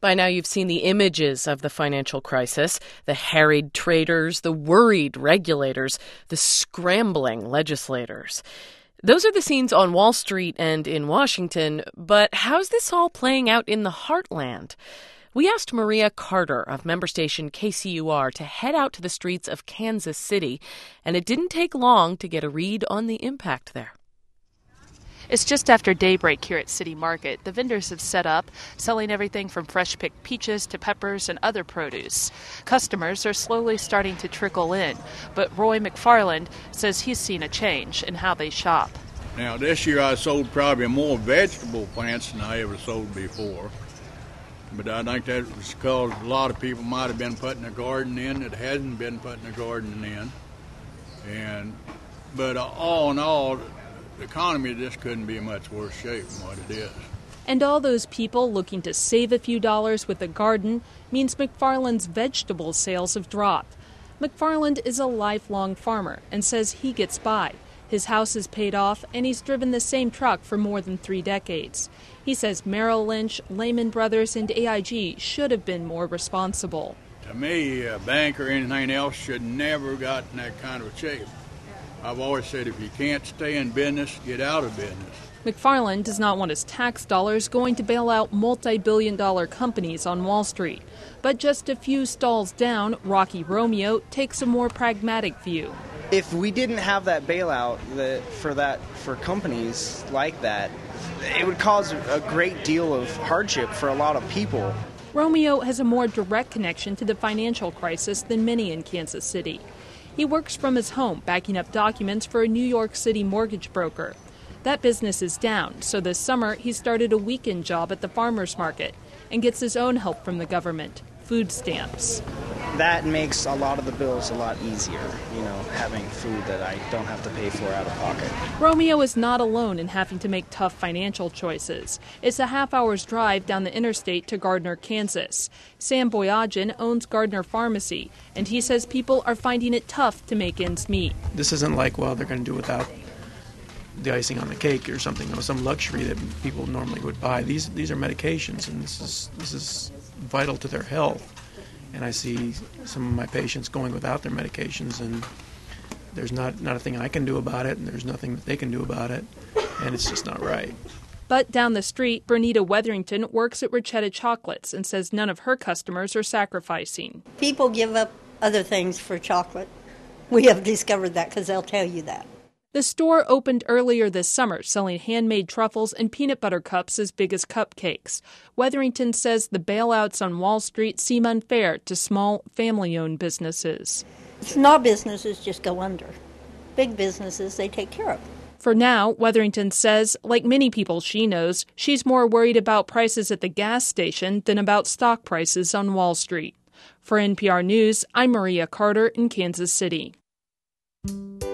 By now you've seen the images of the financial crisis, the harried traders, the worried regulators, the scrambling legislators. Those are the scenes on Wall Street and in Washington, but how's this all playing out in the heartland? We asked Maria Carter of member station KCUR to head out to the streets of Kansas City, and it didn't take long to get a read on the impact there. It's just after daybreak here at City Market. The vendors have set up, selling everything from fresh-picked peaches to peppers and other produce. Customers are slowly starting to trickle in, but Roy McFarland says he's seen a change in how they shop. Now, this year I sold probably more vegetable plants than I ever sold before. But I think that was because a lot of people might have been putting a garden in that hadn't been putting a garden in. But all in all, the economy just couldn't be in much worse shape than what it is. And all those people looking to save a few dollars with a garden means McFarland's vegetable sales have dropped. McFarland is a lifelong farmer and says he gets by. His house is paid off, and he's driven the same truck for more than 3 decades. He says Merrill Lynch, Lehman Brothers, and AIG should have been more responsible. To me, a bank or anything else should never got in that kind of shape. I've always said if you can't stay in business, get out of business. McFarland does not want his tax dollars going to bail out multi-billion-dollar companies on Wall Street. But just a few stalls down, Rocky Romeo takes a more pragmatic view. If we didn't have that bailout for companies like that, it would cause a great deal of hardship for a lot of people. Romeo has a more direct connection to the financial crisis than many in Kansas City. He works from his home, backing up documents for a New York City mortgage broker. That business is down, so this summer he started a weekend job at the farmers market and gets his own help from the government, food stamps. That makes a lot of the bills a lot easier, having food that I don't have to pay for out of pocket. Romeo is not alone in having to make tough financial choices. It's a half-hour's drive down the interstate to Gardner, Kansas. Sam Boyajian owns Gardner Pharmacy, and he says people are finding it tough to make ends meet. This isn't like, they're going to do without the icing on the cake or something, some luxury that people normally would buy. These are medications, and this is vital to their health. And I see some of my patients going without their medications, and there's not a thing I can do about it, and there's nothing that they can do about it, and it's just not right. But down the street, Bernita Wetherington works at Richetta Chocolates and says none of her customers are sacrificing. People give up other things for chocolate. We have discovered that because they'll tell you that. The store opened earlier this summer, selling handmade truffles and peanut butter cups as big as cupcakes. Wetherington says the bailouts on Wall Street seem unfair to small, family-owned businesses. Small businesses just go under. Big businesses, they take care of. For now, Wetherington says, like many people she knows, she's more worried about prices at the gas station than about stock prices on Wall Street. For NPR News, I'm Maria Carter in Kansas City.